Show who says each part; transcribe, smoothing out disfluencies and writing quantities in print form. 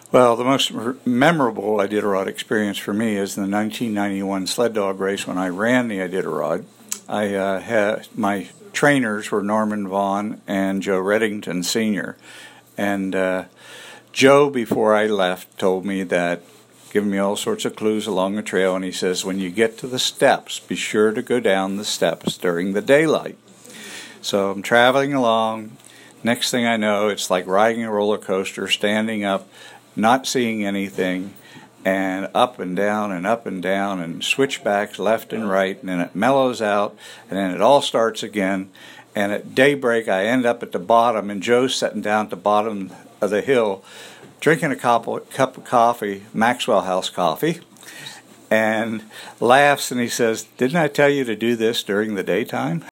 Speaker 1: Well, the most memorable Iditarod experience for me is the 1991 sled dog race when I ran the Iditarod. I had my trainers were Norman Vaughn and Joe Reddington Sr. And Joe, before I left, told me that, giving me all sorts of clues along the trail, and he says, when you get to the steps, be sure to go down the steps during the daylight. So I'm traveling along. Next thing I know, it's like riding a roller coaster, standing up, not seeing anything, and up and down and switchbacks left and right, and then it mellows out, and then it all starts again. And at daybreak, I end up at the bottom, and Joe's sitting down at the bottom of the hill, drinking a cup of coffee, Maxwell House coffee, and laughs, and he says, "Didn't I tell you to do this during the daytime?"